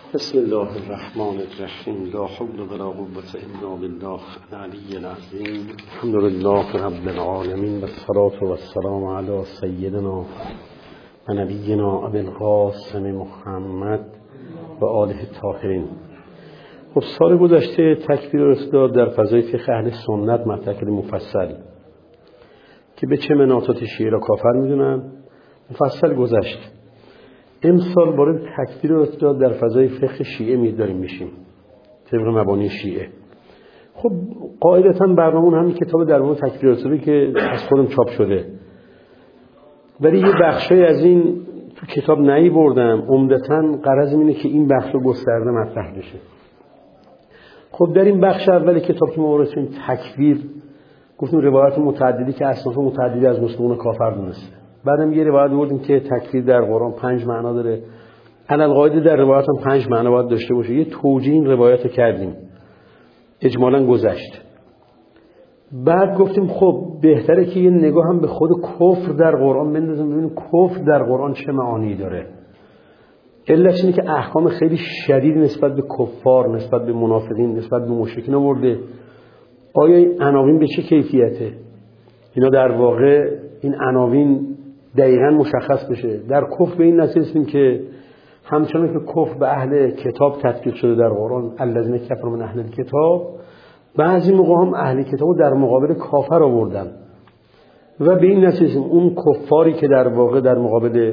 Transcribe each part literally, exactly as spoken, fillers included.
بسم الله الرحمن الرحیم. لا حول ولا قوة الا بالله العلی العظیم. الحمد لله رب العالمین و الصلاة و السلام علی سیدنا و نبینا ابی القاسم محمد و آله الطاهرین. خب سال گذشته تکبیر الاستدلال در فضای فقه اهل سنت مطلب مفصل که به چه مناطات شیعه را کافر میدونن مفصل گذشت. امسال وارد تکفیر و استدلال در فضای فقه شیعه می‌داریم میشیم طبق مبانی شیعه. خب قاعدتاً برنامون همین کتاب در مورد تکفیر و استدلال که از خودم چاپ شده، ولی یه بخشای از این تو کتاب نهی بردم. عمدتاً غرض اینه که این بخش رو گسترده مطرح بشه. خب در این بخش اول کتاب که ما وارد شدیم تکفیر گفتیم روایت متعددی که اصناف متعددی از مسلمانان کافر دونسته. بعدم یه روایت آوردیم که تکفیر در قرآن پنج معنا داره. علل قاعده در روایت هم پنج معنا باید داشته باشه. یه توجیه این روایت رو کردیم، اجمالاً گذشت. بعد گفتیم خب بهتره که یه نگاه هم به خود کفر در قرآن بندازیم ببینیم کفر در قرآن چه معانی داره. علتش اینه که احکام خیلی شدید نسبت به کفار، نسبت به منافقین، نسبت به مشرکین آورده. آیا این عناوین به چه کیفیته؟ اینا در واقع این عناوین دقیقاً مشخص بشه. در کفر به این نتیجه رسیدیم که همچنان که کفر به اهل کتاب تطبیق شده در قرآن، الذین کفروا من اهل الکتاب، بعضی موقع هم اهل کتاب در مقابل کافر آوردن و به این نتیجه رسیدیم اون کفاری که در واقع در مقابل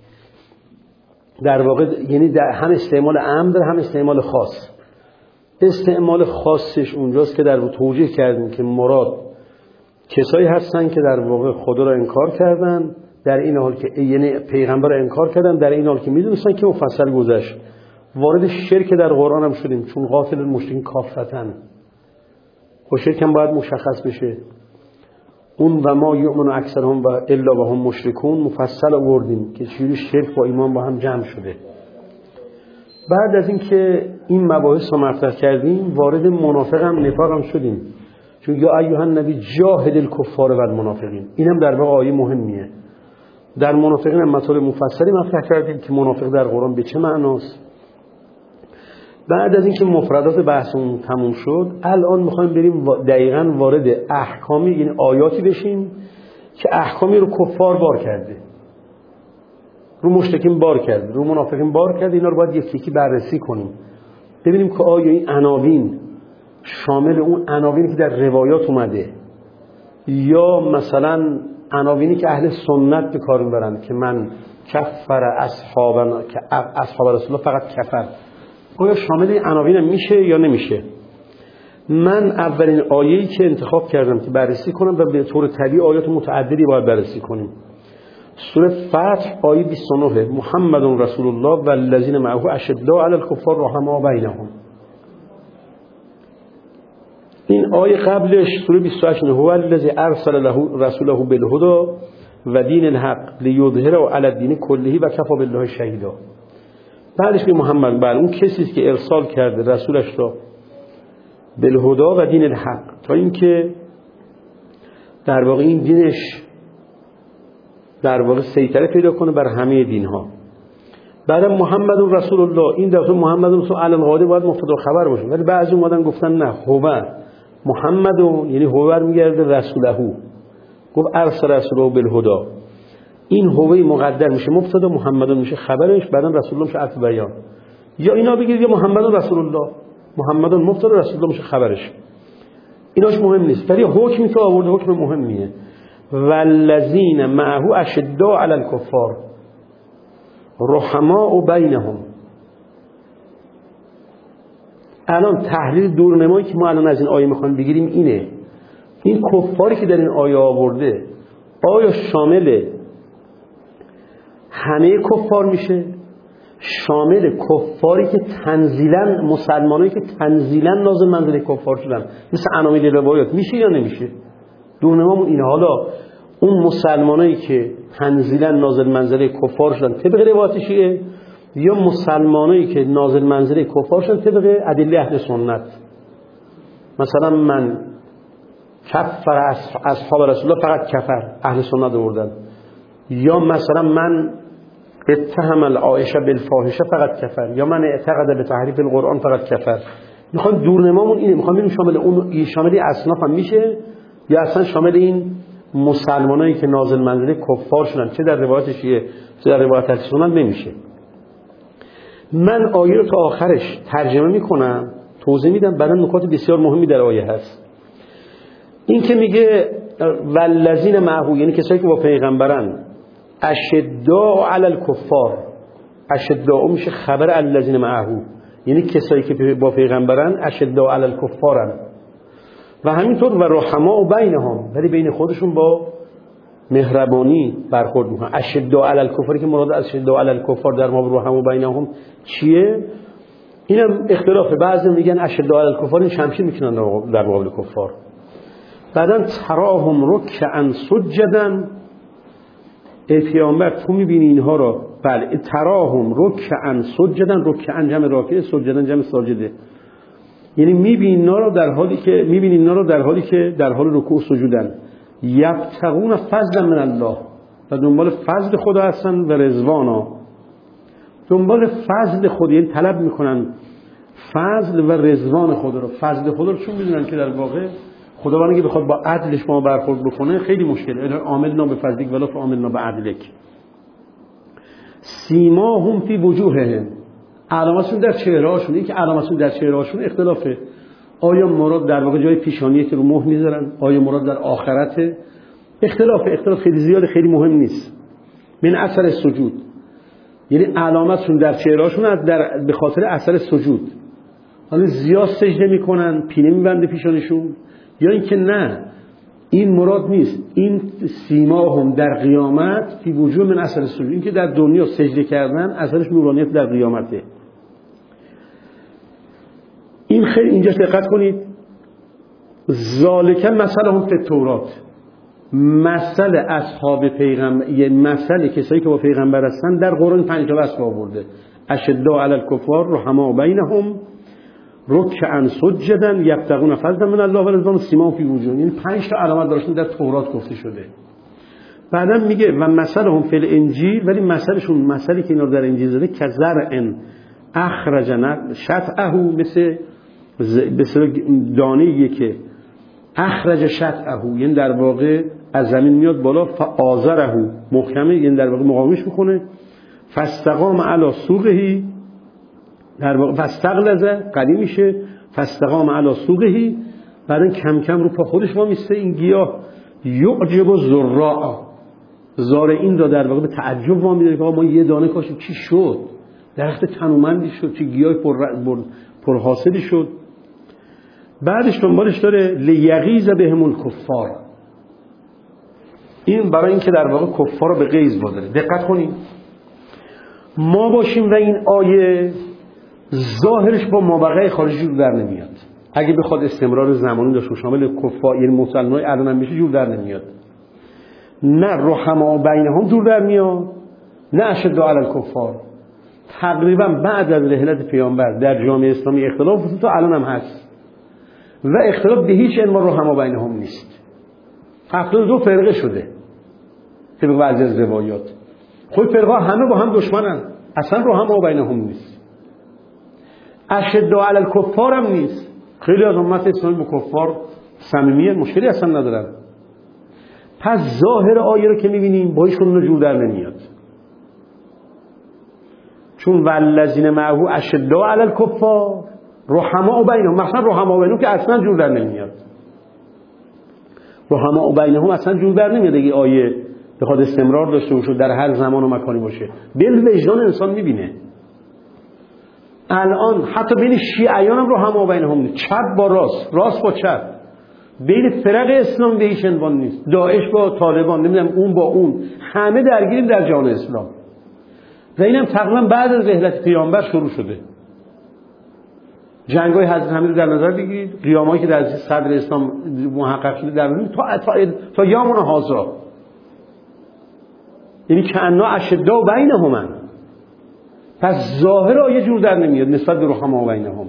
در واقع یعنی در هم استعمال عام داره هم استعمال خاص. استعمال خاصش اونجاست که در توجیه کردیم که مراد کسایی هستن که در واقع خدا را انکار کردن، در این حال که یعنی پیغمبر را انکار کردن، در این حال که میدونستن که مفصل گذشت. وارد شرک در قرآن هم شدیم چون قاتل المشرکین کافرتن. خب شرک هم باید مشخص بشه. اون و ما یؤمن اکثرهم و الا و هم مشرکون مفصل آوردیم که چجوری شرک با ایمان با هم جمع شده. بعد از اینکه این مباحث رو مطرح کردیم وارد منافق هم نفاق هم شدیم، چون یا ایها النبی جاهد الکفار و المنافقین. اینم در واقع آیه مهمیه. در منافقین هم مطالب مفصلی مطرح کردیم که منافق در قرآن به چه معناست. بعد از اینکه مفردات بحثمون تموم شد الان میخوایم بریم دقیقاً وارد احکامی یعنی آیاتی بشیم که احکامی رو کفار بار کرده، رو مشرکین بار کرده، رو منافقین بار کرده. اینا رو باید یکی یکی بررسی کنیم ببینیم که آیا این عناوین شامل اون عناوینی که در روایات اومده یا مثلا عناوینی که اهل سنت به کار میبرن که من کفر اصحابنا که اصحاب رسول الله فقط کفر، آیا شامل این عناوین میشه یا نمیشه. من اولین آیه‌ای که انتخاب کردم که بررسی کنم و به طور طبیعی آیات متعددی باید بررسی کنیم سوره فتح آیه بیست و نه محمد رسول الله والذین معه اشداء علی الکفار رحماء بینهم. این آیه قبلش سوره بیست و هشت هو الذی ارسل له رسوله بالهدى و دین الحق لیظهره علی الدین کله و کفی بالله شهیدا. بعدش که محمد بله اون کسی است که ارسال کرده رسولش را بالهدى و دین الحق تا اینکه در واقع این دینش در واقع سیطره پیدا کنه بر همه دین ها. بعد محمد رسول الله، این دفعه محمد رسول علی الغالب باید مبتدا خبر باشه، ولی بعضی اومدن گفتن نه هو محمد یعنی هو میگرده رسوله، گفت ارسل رسوله بالهدى. این هو مقدر میشه مبتدا، محمد میشه خبرش، بعدا رسول الله میشه عطف بیان. یا اینا بگید یا محمد رسول الله، محمد مبتدا رسول الله میشه خبرش. ایناش مهم نیست، ولی حکمی که آورده حکم مهمیه. والذین معه اشداء علی الکفار رحماء بینهم. الان تحلیل دورنمایی که ما الان از این آیه میخوایم بگیریم اینه، این کفاری که در این آیه آورده آیا شامل همه کفار میشه؟ شامل کفاری که تنزیلا مسلمانایی که تنزیلا نازل منزله کفار شدن مثل عناوین روایات میشه یا نمیشه؟ دورنمامون اینه. حالا اون مسلمانایی که تنزیلا نازل منزله کفار شدن طبق روایات شیعه یا مسلمانایی که نازل منزله کفار شدن طبق ادله اهل سنت. مثلا من کفر اصحاب رسول الله فقط کفر اهل سنت آوردن، یا مثلا من اتهم العائشه بالفاحشه فقط کفر، یا من اعتقد به تحریف القرآن فقط کفر. میخوام دورنمامون اینه، میخوام ببینیم شامل اون شامل اصناف هم میشه یا اصلا شامل این مسلمانایی که نازل منزله کفار شدن چه در روایت شیعه چه در روایت اهل سنت نمیشه. من آیه رو تا آخرش ترجمه میکنم، توضیح میدم، بعدا نکات بسیار مهمی در آیه هست. این که میگه والذین معه، یعنی کسایی که با پیغمبرن، اشداء علی الکفار، اشداء میشه خبر الذین معه، یعنی کسایی که با پیغمبرن اشداء علی الکفارن، و همینطور و رحماء بینهم، ولی بین خودشون با مهربانی برخورد میکنن. اشداء علی الکفار که مراد از اشداء علی الکفار در ما رحماء بینهم چیه؟ اینم اختلافه. بعضی میگن اشداء علی الکفار این شمشیر میکنن در مقابل کفار. بعدن تراهم رکعا سجدا، ای پیامبر تو میبینی اینها رو، بله تراهم رکعا سجدا، رکعا جمع راکع، سجدا جمع ساجده، یعنی میبینی اینا رو در حالی که میبینی اینا رو در حالی که در حال رکوع و سجودن، یبتغون فضلا من الله، و دنبال فضل خدا هستن و رضوانا، دنبال فضل خدا، یعنی طلب میکنن فضل و رضوان خدا رو. فضل خدا رو چون میدونن که در واقع خداوند اگه بخواد با عدلش ما برخورد بکنه خیلی مشکله. عاملنا به فضلک ولا عاملنا به عدلک. سیماهم فی وجوههم، علامتشون در چهره‌هاشون. این که علامتشون در چهره‌هاشون اختلافه، آیا مراد در واقع جای پیشانیه که رو مهر میذارن، آیا مراد در آخرته، اختلاف اختلاف خیلی زیاد، خیلی مهم نیست. من اثر سجود، یعنی علامتشون در چهره‌هاشون در به خاطر اثر سجود، حالا زیاد سجده میکنن، پینه میبنده پیشانشون، یا اینکه نه این مراد نیست، این سیماهم در قیامت فی وجوه من اثر سجود، این که در دنیا سجده کردن اثرش نورانیت در قیامته. این خیلی اینجا دقت کنید. ذالک مثلهم فی التورات، مثل اصحاب پیغمبر، یه مثل کسایی که با پیغمبر هستن در قرآن پنج تا وصف آورده. اشداء علی الکفار رحماء بینهم رکعا سجدا یبتغون فضلا من الله و رضوان سیماهم فی وجوههم، یعنی پنج تا علامت داشتن در تورات گفته شده. بعدا میگه و مثلهم فی الانجیل، ولی مثلشون مثلی که اینا در انجیل زده که زرع اخرج شطأه، مثل مثل دانه‌ای که اخرج شطأه، یعنی در واقع از زمین میاد بالا، فآزره محکمه، یعنی در واقع مقاومش میکنه، فاستقام علی سوقه، در واقع فاستغلظ قدیم میشه، فاستقام علی سوقه، بعدن کم کم رو پا خودش وامیسته. این گیاه یعجب الزراع، زارعین را در واقع به تعجب وامی داره که ما یه دانه کاشیم چی شد، درخت تنومندی شد، چه گیاه پر پرحاصلی شد. بعدش دنبالش داره لیغیظ بهم الکفار، این برای اینکه در واقع کفار رو به غیظ واداره. دقت کنید ما باشیم و این آیه ظاهرش با مابقی خارجی جور در نمیاد. اگه بخواد استمرار زمانی داشته شامل کفار یعنی مسلمانای الان هم بشه جور در نمیاد. نه رحماء بینهم جور در میاد، نه اشداء علی الکفار. تقریبا بعد از رحلت پیامبر در جامعه اسلامی اختلاف وجود تا الان هم هست و اختلاف به هیچ عنوان رحماء بینهم نیست. هفتاد و دو فرقه شده طبق بعضی از روایات. خود فرقه همه با هم دشمنن، اصلا رحماء بینهم نیست. اشداء علی الکفار هم نیست. خیلی از امت اسلامی با کفار صمیمیت، مشکلی اصلا ندارن. پس ظاهر آیه رو که می‌بینیم با هیچ کدوم جور در نمیاد، چون والذین معه اشداء علی الکفار رحماء بینهم، مثلا رحماء بینهم که اصلا جور در نمیاد. رحماء بینهم اصلا جور در نمیاد اگه آیه بخواد استمرار داشته باشه در هر زمان و مکانی باشه. بل وجدان انسان می‌بینه. الان حتی بین شیعیان هم رحماء بینهم نیست، چپ با راست، راست با چپ. بین فرق اسلام به هیچ عنوان نیست، داعش با طالبان، نمیدونم اون با اون، همه درگیریم در جهان اسلام. و اینم تقریبا بعد از رحلت پیامبر شروع شده. جنگ‌های حضرت حمید در نظر بگیرید، قیامایی که در صدر اسلام محقق شده در تا تا, تا یومنا هذا، یعنی کأنه اشداء بینهم. پس ظاهر آیه جور در نمیاد نسبت به رحماء بینهم.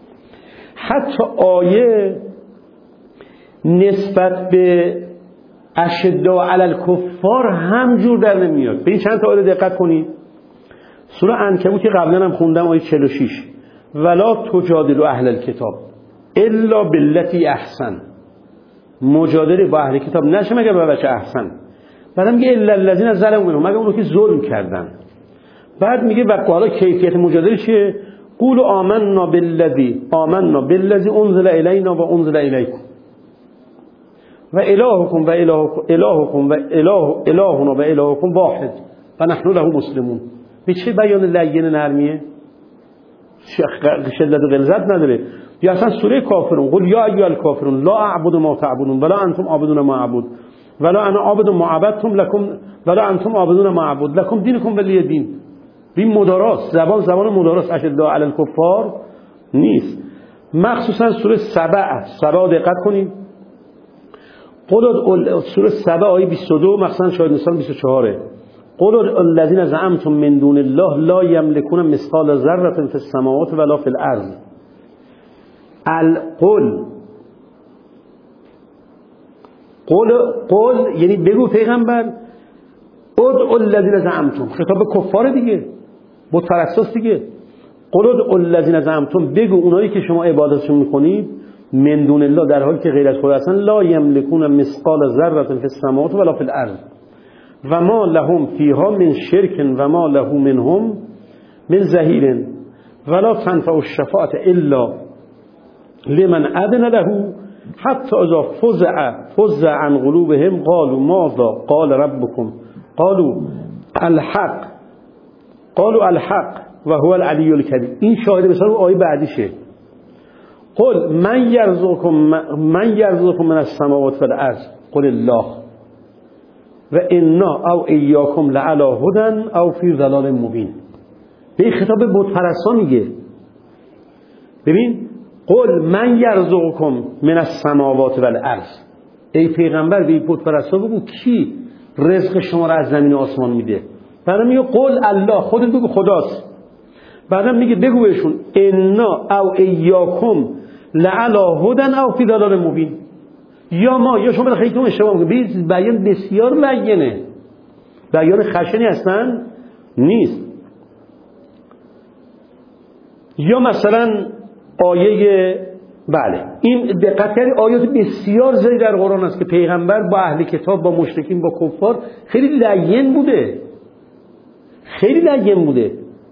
حتی آیه نسبت به اشداء علی الکفار همجور در نمیاد. به این چند تا آیه دقت کنید. سوره عنکبوت که قبلا هم خوندم آیه چهل و شش، ولا تجادلوا اهل الکتاب الا بالتی احسن. مجادله با اهل کتاب نشه مگر به وجه احسن. بعد میگه الا الذين ظلموا منهم، مگر اونو که ظلم کردن. بعد میگه و حالا کیفیت مجادله چیه؟ قولوا آمنا بالذی آمنا بالذی انزل الینا و انزل الیکم و الهکم و الهکم الهکم و اله الهنا و الهکم واحد و نحن له مسلمون. به چه بیان لین نرمیه؟ شدت و غلظت نداره. یا اصلا سوره کافرون، قل یا ایها الکافرون لا اعبد ما تعبدون ولا انتم عابدون ما اعبد ولا انا عابد ما عبدتم لكم ولا انتم عابدون ما اعبد لكم دینکم ولی دین. این مداراست، زبان زبان مداراست، اشداء علی الکفار نیست. مخصوصا سوره سبع سبع دقت کنید. قل سوره سبع آیه بیست و دو مخصوصا شاهد نسان بیست و چهار. قل الذين زعمتم من دون الله لا يملكون مثقال ذره في السماوات ولا في الارض. القل قل قل یعنی بگو پیغمبر ادعوا الذين زعمتم، خطاب کفار دیگه، بت پرستاست دیگه. قل ادعوا الذين زعمتم، بگو اونایی که شما عبادتشون میکنید من دون الله در حالی که غیر از خدا هستن، لا یملکون مثقال ذره فی السماوات ولا فی الارض و ما لهم فیها من شرک و ما له منهم من ظهیر ولا تنفع الشفاعة الا لمن اذن له حتی اذا فزع فزع عن قلوبهم قالوا ماذا قال ربكم قالوا الحق قالوا الحق و هو العلی الکبیر. این شاهد مثلا آیه بعدیشه. قل من یرزقکم من یرزقکم من السماوات والارض قل الله و انا او ایاکم لعلی هدی او فی ضلال مبین. به این خطاب بت پرستا میگه. ببین قل من یرزقکم من السماوات والارض، ای پیغمبر به این بت پرستا بگو کی رزق شما را از زمین و آسمان میده. بعدم میگه قل الله، خودت بگو خداست. بعدم میگه بگو بهشون انا او ایاکم لعلی هدی او فی ضلال مبین. یا ما یا شما خیلیتون اشتباه میکنید. بیان بسیار بیانه، بیان خشنی هستن نیست. یا مثلا آیه بله این دقت کردید آیات بسیار زیادی در قرآن است که پیغمبر با اهل کتاب با مشرکین با کفار خیلی لین بوده، خیلی لین بوده.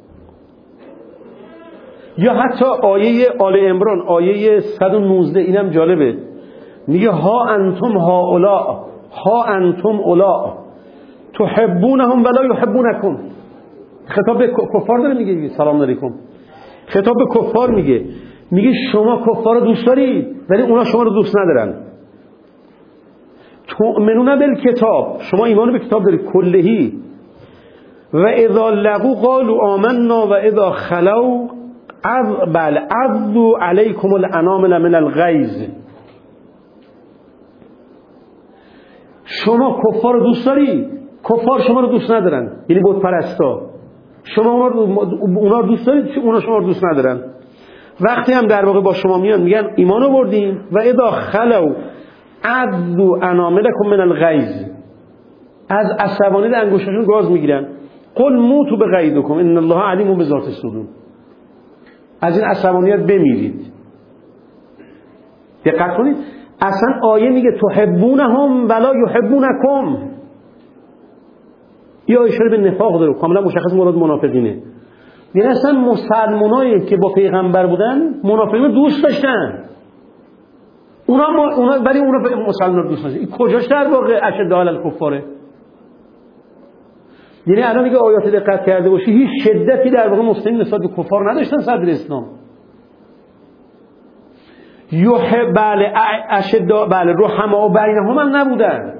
یا حتی آیه آل عمران آیه صد و نوزده اینم جالبه، میگه ها انتم هؤلاء ها انتم اولاء تحبونهم ولا یحبونکم. خطاب به کفار داره میگه، سلام علیکم، خطاب به کفار میگه، میگه شما کفار رو دوست دارید ولی اونا شما رو دوست ندارن. تؤمنون بالکتاب، شما ایمان به کتاب دارید کلهی. و اذا لقوا قالوا آمنا و اذا خلوا عذ بل عذوا علیکم الانامل من الغیظ. شما کفار رو دوست دارید، کفار شما رو دوست ندارن، یعنی بت پرستا. شما اونا رو اونا رو دوست دارید، اونا شما رو دوست ندارن. وقتی هم در واقع با شما میان میگن ایمان آوردیم و اذا خلوا عذوا اناملکم من الغیظ، از عصبانیت انگشتاشون گاز میگیرن. قل موتوا بغیظکم ان الله علیم بذات الصدور. از این عصبانیت بمیرید. دقت کنید اصلا آیه میگه تحبونهم ولا یحبونکم. یا اشاره به نفاق داره، کاملا مشخص مراد منافقینه. یعنی اصلا مسلمانایی که با پیغمبر بودن منافقین دوست داشتن، اونا ما اونا ولی اونا مسلمان دوست داشتن. این کجاش در واقع اشداء علی الکفاره؟ یعنی الان دیگه آیات دقت کرده باشی هیچ شدتی در واقع مسلمین نسبت به کفار نداشتن صدر اسلام. یحب بله اشداء بله رحما و بینهم هم نبودن.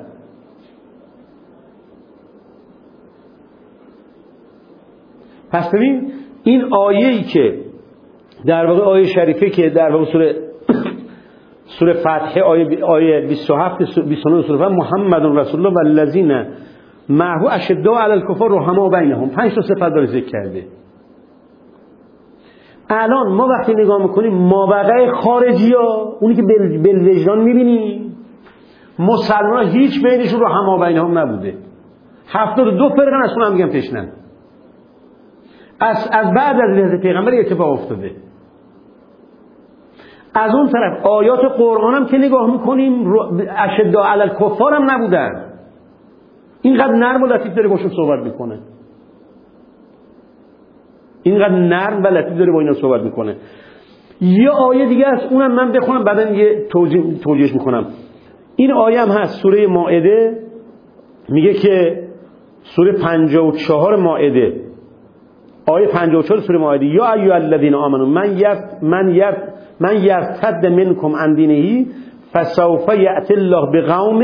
پس ببین این آیه‌ای که در واقع آیه شریفه که در واقع سوره سوره فتح آیه آیه بیست و هفت بیست و نه سوره محمد رسول الله والذین معه اشداء علی الکفار رحما بینهم، پنج تا صفت داره ذکر کرده. الان ما وقتی نگاه میکنیم مابقع خارجی ها، اونی که بل وجدان میبینیم مسلمان هیچ بینشون رو هم بینهم نبوده. هفتاد و دو فرقن از اون هم میگن تشنن. از از بعد از حضرت پیغمبر اتفاق افتاده. از اون طرف آیات قرآن هم که نگاه میکنیم اشداء علی الکفار هم نبودن. اینقدر نرم و لطیف داره باشون صحبت میکنه. اینقدر نرم و لطیف داره با اینا صحبت میکنه. یه آیه دیگه است، اونم من بخونم بعدن یه توجیه توجیهش میکنم. این آیه هم هست سوره مائده، میگه که سوره پنجاه و چهار مائده، آیه پنجاه و چهار سوره مائده، یا ایها الذین آمنوا من یرت من یرت من یرتد منکم عن دینه فسوف یأتی الله بقوم،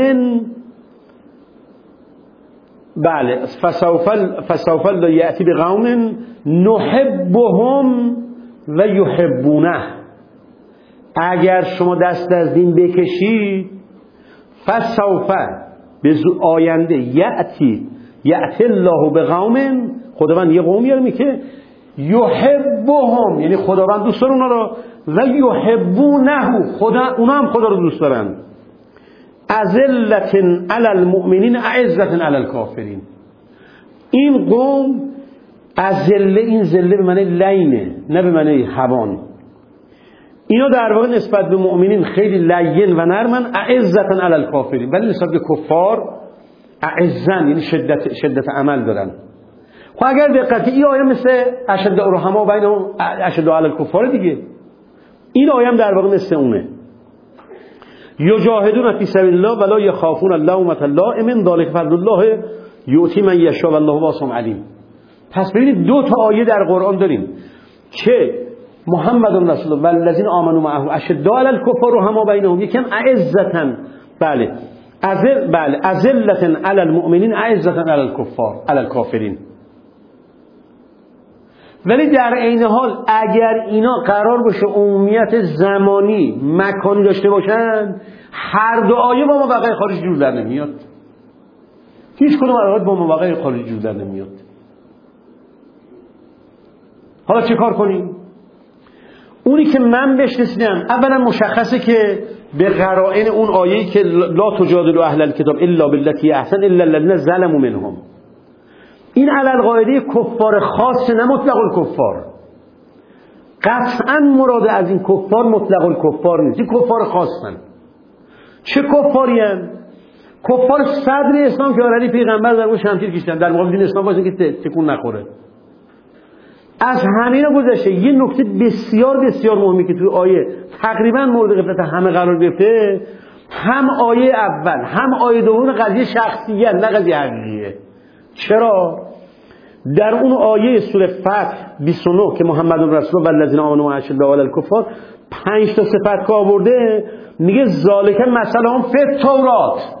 بله فسوف فسوف الله یأتی بقوم نحبهم و یحبونه. اگر شما دست از دین بکشید فسوف به آینده یأتی یأتی الله بقوم، خداوند یه قومی رو میگه یحبهم، یعنی خداوند دوست داره اونا رو، و یحبونه، خدا اونا هم خدا رو دوست دارن. اذلة علی المؤمنین اعزة علی الکافرین. این قوم اذله، این ذله به معنی لینه نه به معنی هوان. اینا در واقع نسبت به مؤمنین خیلی لین و نرمن، اعزة علی الکافرین، ولی نسبت به کفار اعزن، یعنی شدت شدت عمل دارن. خب اگر دقت این آیه مثل اشداء الرحما بینهم اشداء علی الکفار دیگه، این آیه هم در واقع مثل اونه. یجاهدون فی سبیل الله ولا یخافون لومة لائم ذلک فضل الله یؤتی من یشاء والله واسع علیم. پس ببینید دو تا آیه در قرآن داریم که محمد رسول الله والذین آمنوا معه اشداء علی الکفار رحما بینهم، یکم اعزة، بله ازل بله ازلة علی المؤمنین اعزة علی الکفار علی الکافرین. ولی در عین حال اگر اینا قرار باشه عمومیت زمانی مکانی داشته باشن، هر دو آیه با مواقع خارج جور در نمیاد. هیچ کدوم آیات با مواقع خارج جور در نمیاد. حالا چه کار کنیم؟ اونی که من بهش رسیدم اولا مشخصه که به قرائن اون آیه‌ای که لا تجادلوا اهل الکتاب الا بالتی احسن الا الذين ظلموا منهم، این علل قاعده کفار خاص نه مطلق الکفار. قطعا مراد از این کفار مطلق الکفار نیست، این کفار خاصن. چه کفاری هستند؟ کفار صدر اسلام که علی پیغمبر در اون شمشیر کشیدن در مقابل دین اسلام واسه که تکون نخوره. از همین گذشته یه نکته بسیار بسیار مهمی که توی آیه تقریبا مورد غفلت همه قرار گرفته، هم آیه اول هم آیه دوم قضیه شخصیه نه قضیه حقیقیه. چرا؟ در اون آیه سوره فتح بیست و نه که محمد رسول الله والذین آمنوا اشداء علی الکفار پنج تا صفت که آورده، میگه ذالک مثلهم فی التورات.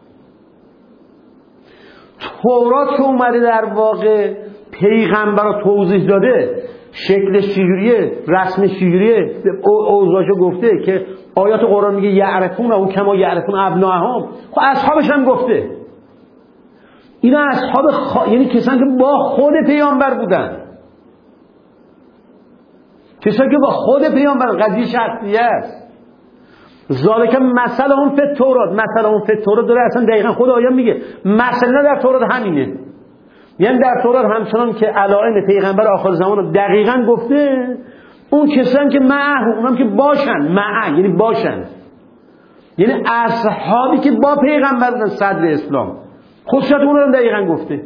تورات که اومده در واقع پیغمبر رو توضیح داده، شکلش چجوریه، رسمش چجوریه، اوضاعشو گفته که آیات قرآن میگه یعرفون او کما یعرفون ابناءهم. خب اصحابش هم گفته اینا اصحاب خ... یعنی کسانی که با خود پیامبر بودن، کسانی که با خود پیامبر، قضیه شخصیه است. ذالک مثلهم فی التورات، مثلهم فی التورات داره اصلا دقیقا خود آیه میگه مثلا در تورات همینه، یعنی در تورات همچنان که علائم پیغمبر آخر زمان رو دقیقا گفته، اون کسانی که معه، اونم که باشن، معه یعنی باشن، یعنی اصحابی که با پیغمبر بودن صدر اسلام، خصوصیت اون رو دقیقا گفته.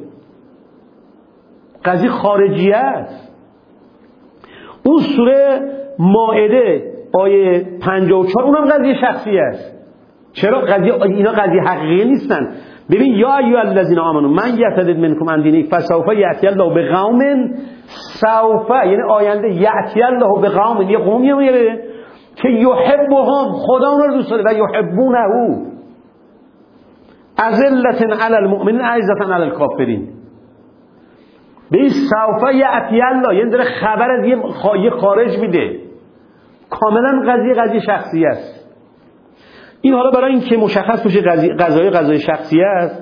قضیه خارجیه است. اون سوره مائده آیه پنجاه و چهار اونم قضیه شخصیه است. چرا؟ قضیه اینا قضیه حقیقی نیستن. ببین یا ایها الذین آمنوا من یرتد منکم عن دینه فسوف یأتی الله بقوم، سوف یعنی آینده، یأتی الله بقوم یه قومی میره که یحبهم، خدا اونها رو دوست داره، و یحبونه، اذلة علی المؤمنین اعزة علی الکافرین. به سوف یأتی الله یعنی داره خبر از یه خارج میده، کاملا قضیه قضیه شخصی است. این حالا برای اینکه مشخص بشه قضیه قضیه شخصی است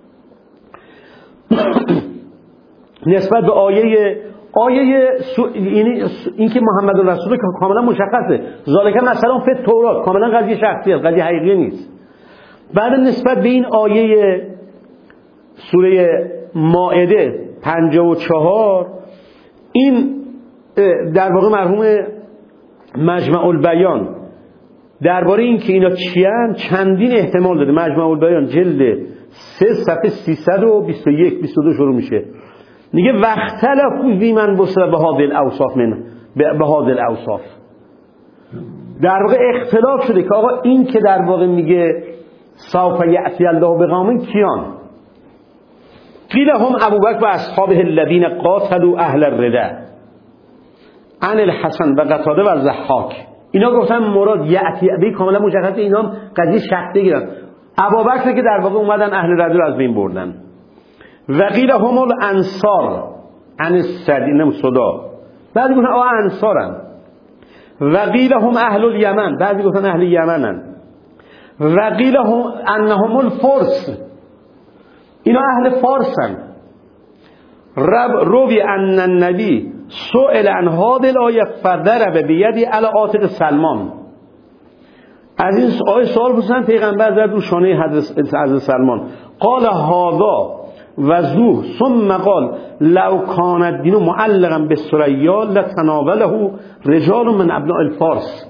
نسبت به آیه آیه سو... یعنی اینکه محمد رسول که کاملا مشخصه، ذالک مثلا فی التورات کاملا قضیه شخصی است، قضیه حقیقی نیست. بعد نسبت به این آیه سوره مائده پنجاه و چهار، این در واقع مرحوم مجمع البیان درباره این که اینا چیان چندین احتمال داده. مجمع البیان جلد سه صفحه سیصد و بیست و یک بیست و دو شروع میشه، میگه وختلفوا فی من بصر به هذه الاوصاف من به هذه الاوصاف. در واقع اختلاف شده که آقا این که در واقع میگه سوف یأتی الله بقوم کیان؟ قیل هم ابوبکر و اصحابه الذین قاتلوا اهل الردى عن الحسن و قتاده و ضحاک. اینا گفتن مراد یأتی به کاملا مشخصه، اینا هم قضیه شخصی گیرن. ابوبکر که در واقع اومدن اهل ردی رو از بین بردن. و قیل هم الانصار عن السدین صدا، بعضی گفتن آ انصارن. و قیل هم اهل الیمن، بعضی گفتن اهل یمنن. و قیل هم انهم الفرس، اینا اهل فارسن. رب روی ان النبی سئل عن هذه الآیه فضرب بیدی علی عاتق سلمان. از این آیه سوال پرسیدن، پیغمبر زد رو شانه حضرت سلمان. قال هذا وذو ثم قال لو کان الدین معلقا بالثریا لتناوله رجال من ابناء الفارس.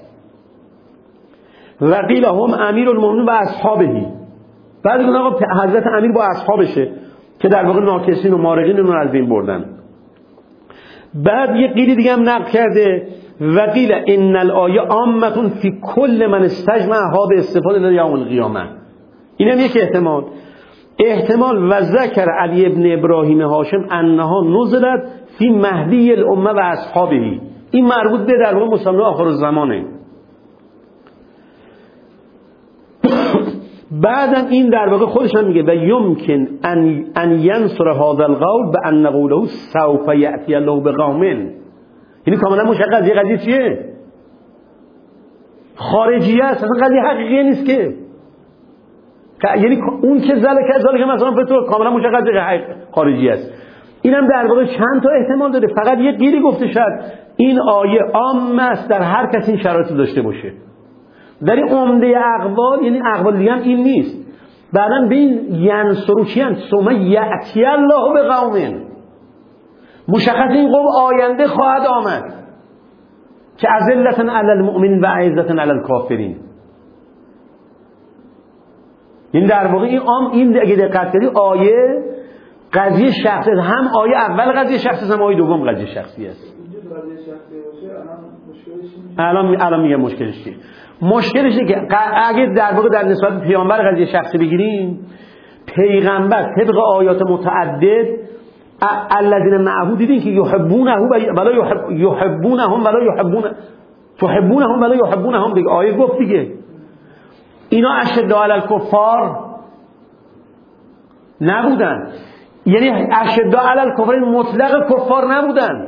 و قیل هم امیر المؤمنین و اصحابه، بعد گفتن آقا حضرت امیر با اصحابشه که در واقع ناکسین و مارقین رو از بین بردن. بعد یه قیلی دیگه هم نقل کرده و قیل ان الآیه عامه فی کل من استجمع هذا استفاده لیوم القیامه. اینم یک احتمال. احتمال و ذکر علی ابن ابراهیم هاشم انها نزلت فی مهدی الامه و اصحابه. این مربوط به در واقع مسلمان آخر الزمانه. بعدم این در واقع خودش هم میگه و یمکن ان ان ینصر هذا القول بان قوله سوف یأتی الله بقوم. یعنی کاملا مشخص یه قضیه چیه؟ خارجیه است، اصلا قضیه حقیقی نیست که. یعنی اون که زله که زله که مثلا فتو کاملا مشخص خارجیه است. اینم در واقع چند تا احتمال داره. فقط یه قیلی گفته شد این آیه عام است در هر کسی این شرایط داشته باشه. در این عمده اقوال، یعنی اقوال دیگه هم این نیست. بعدم به این ینصرو چی هست؟ ثم یأتی الله بقوم، مشخص این قوم آینده خواهد آمد که اذلة علی المؤمنین و عزة علی الکافرین. این در واقع این عام، این اگه دقت کنید آیه قضیه شخصی، هم آیه اول قضیه شخصی هم آیه دوم قضیه شخصی است. الان الان میگم مشکلش چیه؟ مشکلش اینه که اگه در واقع در نسبت به پیامبر قضیه شخصی بگیریم، پیغمبر طبق آیات متعدد الذین معه دیدین که یحبونه ولا یحب یحبونهم ولا یحبون تحبونهم ولا یحبونهم، دیگه آیه گفت دیگه اینا اشداء علی الکفار نبودن. یعنی اشداء علی الکفار مطلق کفار نبودن،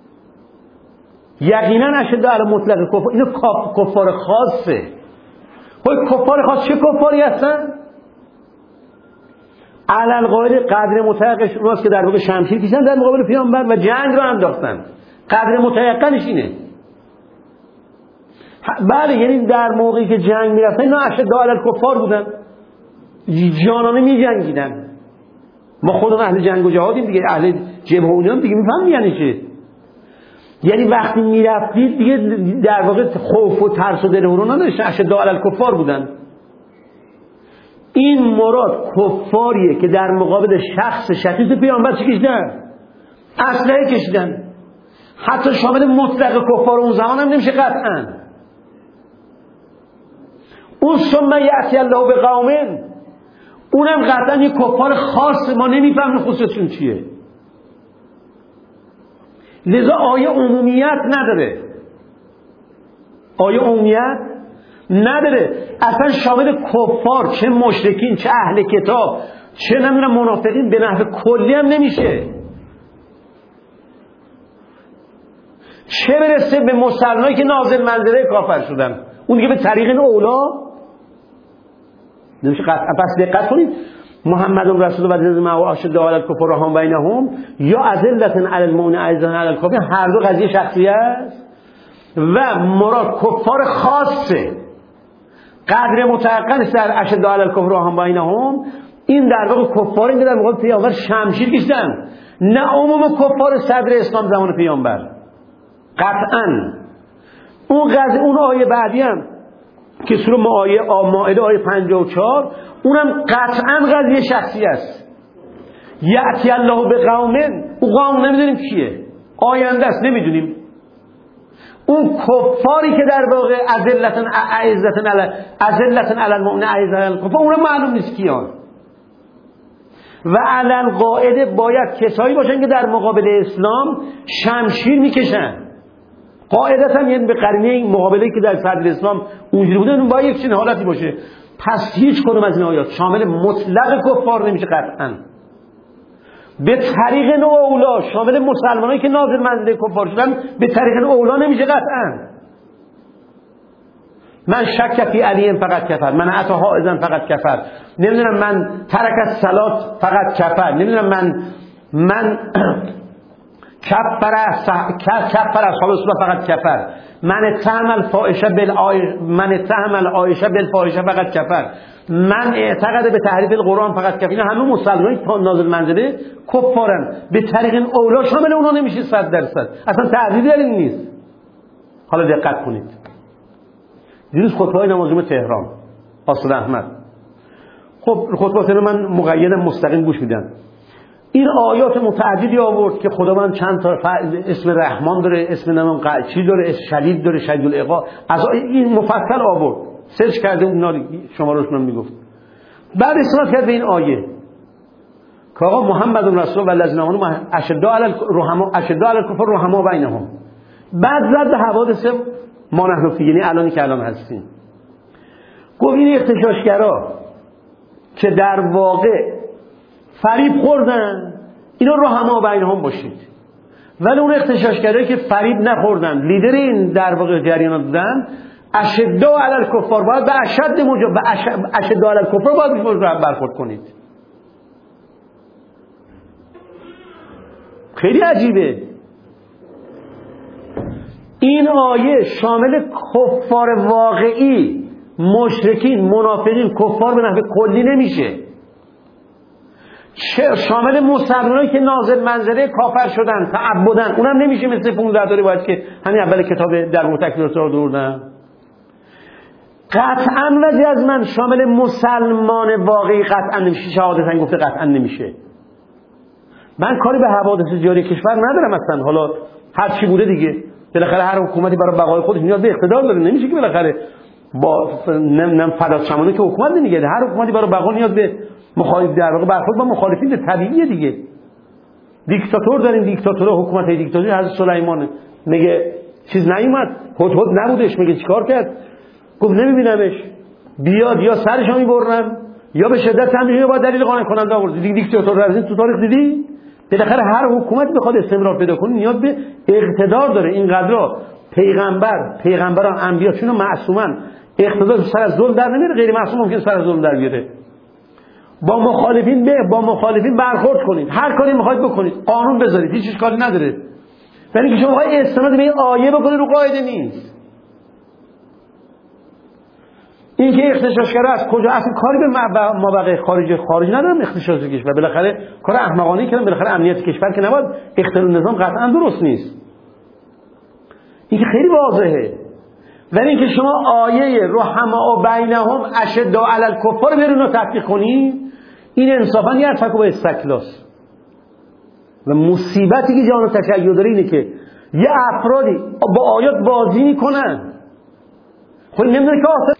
یقینا اشداء علی مطلق کفار اینا کفار خاصه. خب کفار خاص چه کفاری هستن؟ علل قاعده قدر متحققش راست که در واقع شمشیر کشیدن در مقابل پیامبر و جنگ رو انداختن. قدر متحققش اینه. بله، یعنی در موقعی که جنگ میرفتن اینا اشداء علی الکفار بودن، جانانه میجنگیدن. ما خودمون اهل جنگ و جهادیم دیگه، اهل جبهه اونم دیگه میفهمیم یعنی چه. یعنی وقتی میرفتید دیگه در واقع خوف و ترس و دلهوره نداشتن، اشداء علی الکفار بودن. این مراد کفاریه که در مقابل شخص شخص پیامبر چی کشیدن؟ اسلحه کشیدن. حتی شامل مطلق کفار اون زمان هم نمیشه قطعا. اون ثم یأتی الله بقوم اونم قطعا یه کفار خاص، ما نمیفهمیم خصوصشون چیه. لذا آیه عمومیت نداره، آیه عمومیت نداره، اصلا شامل کفار چه مشرکین چه اهل کتاب چه نمیدونم منافقین به نحو کلی هم نمیشه. چه برسه به مسلمانی که نازل منزله کافر شدن، اون دیگه به طریق اولا نمیشه قطعا. پس دقت کنید، محمد رسول و عزیز ما و اشد علی الکفار هم بینهم یا اذلة علی المؤمنین عزة علی الکافرین، هر دو قضیه شخصی است و مراد کفار خاصه. قدر متعقل در اشد علی الکفر رحماء بینهم، این در واقع کفاری که در مقابل پیامبر شمشیر کشیدن، نه عموم کفار صدر اسلام زمان پیامبر. قطعا اون قضیه اون آیه بعدی هم که سوره مائده آیه پنجاه و چهار، اونم قطعا قضیه شخصی است. یأتی الله به قوم، اون قوم نمیدونیم کیه، آینده است نمیدونیم. اون کفاری که در واقع اذلتن اعزتن علی اذلتن علی المؤمنین اعزتن علی الکفار، اونم معلوم نیست کیان. و علی القاعده باید کسایی باشن که در مقابل اسلام شمشیر میکشن. قاعدتا یعنی به قرینه این مقابله که در صدر اسلام اونجوری بوده، اون باید یک چنین حالتی باشه. پس هیچ کدوم از این آیات شامل مطلق کفار نمیشه قطعا. به طریق نوع اولا شامل مسلمانایی که نازل منزله کفار شدن به طریق نوع اولا نمیشه قطعا. من شک فی علی فقط کفر، من عطا حائزا فقط کفر، نمیدونم من ترک الصلات فقط کفر، نمیدونم من من کفر کفر اصحاب الصبح فقط کفر، من تعمل فاحشه بالعایشه من تعمل عایشه بالفاحشه فقط کفر، من اعتقد به تحریف القرآن فقط کفر. اینا همه مسلمانای تا نازل منزله کفارن، به طریق اولا شامل اونا نمیشه صد درصد. اصلا تعریفی در این نیست. حالا دقت کنید، دیروز خطبه‌های نماز جمعه تهران آصل احمد، خب خطبات رو من مقیدم مستقیم گوش میدم. این آیات متعددی آورد که خداوند چند تا اسم رحمان داره، اسم نام چی داره، اسم شدید داره، شدید العقاب، از این مفصل آورد، سرچ کرده اون شما روشون میگفت. بعد استناد کرد به این آیه که آقا محمد رسول و الذین آمنوا اشداء علی الرحماء اشداء علی الکفار رحماء بینهم. بعد زد به حوادث ما نحن فی، یعنی الانی که الان هستیم. گفت این اغتشاشگرا که در واقع فریب خوردن، اینا رحماء بینهم باشید. ولی اون اغتشاشگرایی که فریب نخوردن، لیدر این در واقع جریان بودن، اشداء علی الکفار، باید به اشد موجب به اشداء علی الکفار باید برخورد کنید. خیلی عجیبه. این آیه شامل کفار واقعی، مشرکین، منافقین، کفار به نحو کلی نمیشه. شامل مسلمانایی که نازل منزله کافر شدن، تعبدن، اونم نمیشه. مثل پانزده داره باید که همین اول کتاب در متکلم رو دوردن. قطعا و جزما شامل مسلمان واقعی قطعا نمیشه. شهادتاً گفته قطعا نمیشه. من کاری به حوادث جاری کشور ندارم اصلا. حالا هر چی بوده دیگه، بالاخره هر حکومتی برای بقای خودش نیاز به اقتدار داره. نمیشه که بالاخره با نم فدات چمنه که حکومت نمیگه، هر حکومتی برای بقا نیاز به مخالف در واقع برخورد با مخالفین طبیعیه دیگه. دیکتاتور داریم، دیکتاتور حکومت دیکتاتوری حضرت سلیمان میگه چیز نیومد، هدهد نبودش، میگه چیکار کرد؟ گفت نمیبینمش، بیاد یا سرشو میبرم یا به شدت هم با دلیل قانع کننده آورد. دیگه دیکتاتور از این تو تاریخ دیدی؟ بالاخره هر حکومت بخواد استمرار پیدا کنه نیاز به اقتدار داره. اینقدرا پیغمبر پیغمبران انبیا چون معصومن، اقتدار سر از ظلم در نمیاره. غیر معصوم ممکن سر از ظلم در بیاره. با مخالفین به با مخالفین برخورد کنید، هر کاری میخواید بکنید، قانون بذارید، هیچ اشکالی نداره. ولی که شما بخواید استناد به این آیه بکنید رو قاعده نیست. این که اغتشاشگرا از کجا اصلا کاری به مابقی خارج خارج ندارم. اغتشاش کشور بالاخره کار احمقانه کردن، بالاخره امنیت کشور که نباید اختلال نظام قطعا درست نیست. این که خیلی واضحه. ولی اینکه شما آیه رحماء بینهم اشداء علی الکفار برون رو تطبیق کنی، این انصافا یه ارتکاب استکلاس و مصیبتی که جهان تشیع داره اینه که یه افرادی با آیات بازی میکنن. خب نمیدونه که